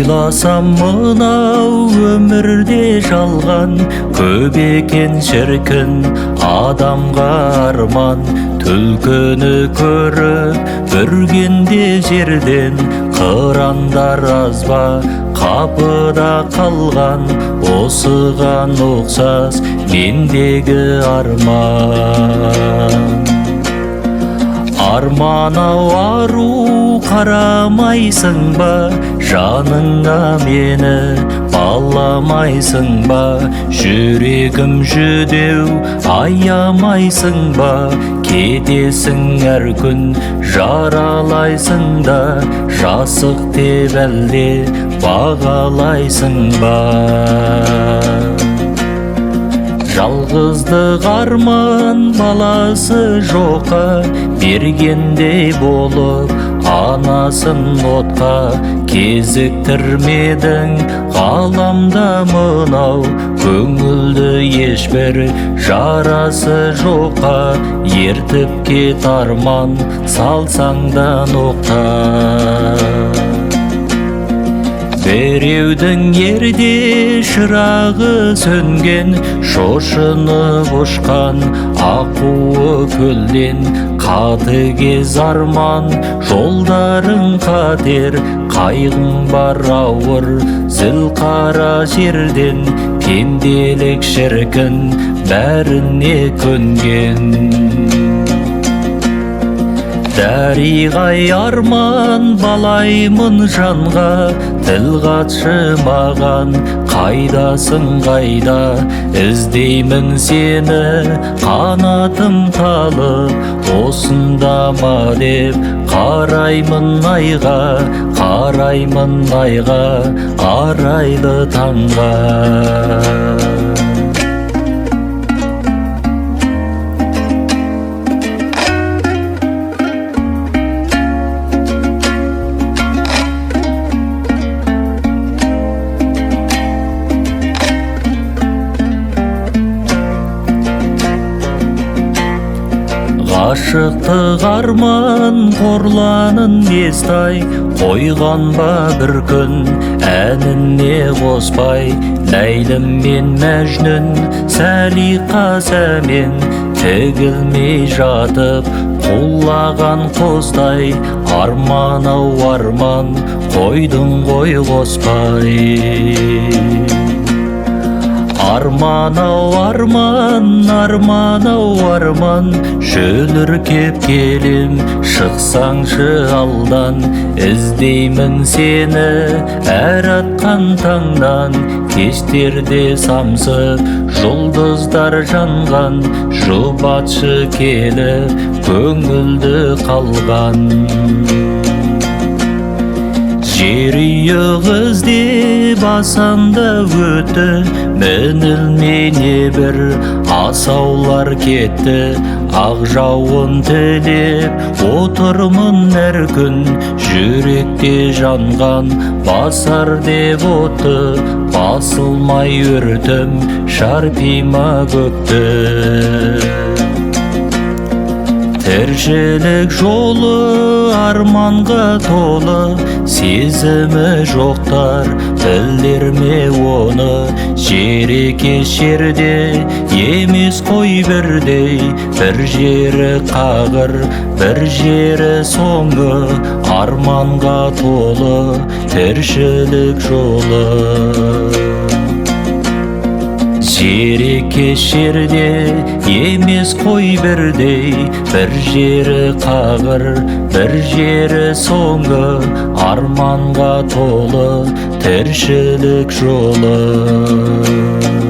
ойласам мынау өмірде жалған, көп екен шіркін адамға арман. Түлкіні көріп үргенде жерден, қырандар аз ба қапыда қалған. Осыған ұқсас мендегі арман. Арман-ау ару қарамайсың ба, жаныңа мені баламайсың ба? Жүрегім жүдеу аямайсың ба? Кетесің әр күн жаралайсың да, жасық деп әлде бағалайсың ба? Жалғыздық арман баласы жоққа бергендей болып, анасын отқа кезіктірмедің. Ғаламда мынау көңілді ешбір жарасы жоққа, ертіп кет арман салсаң да ноқта. Біреудің ерде шырағы сөнген, шошынып ұшқан аққуы көлден. Қатыгез арман жолдарың қатер, қайғың бар ауыр зілқара жерден. Пенделік шіркін бәріне көнген. Дәріғай арман балаймын жанға, тіл қатшы маған, қайдасың қайда? Іздеймін сені қанатым талып, осында ма деп қараймын айға, қараймын айға, арайлы таңға. Ғашықтық арман қорланын естай, қойған ба бір күн әніне қоспай? Ләйлім мен Мәжнүн Сәлиқа сәмен тігілмей жатып құлаған қостай. Арман-ау арман қойдың ғой қоспай. Арман-ау арман, арман-ау арман, жөніркеп келем шықсаңшы алдан. Іздеймін сені әр атқан таңдан, кештерде самсып жұлдыздар жанған. Жұбатшы келіп көңілді қалған. Жер үйік іздеп асанда өтті, мінілмей небір асаулар кетті. Ақ жауын тілеп отырмын әр күн, жүректе жанған басар деп оты. Басылмай өртім шарпима көкті. Тіршілік жолы арманға толы, сезімі жоқтар білдер ме оны? Жерекеш жерде емес қой бірдей, бір жері қағыр, бір жері соңы. Арманға толы тіршілік жолы. Жерекеш жерде емес қой бірдей, бір жері қағыр, бір жері соңы. Арманға толы тіршілік жолы.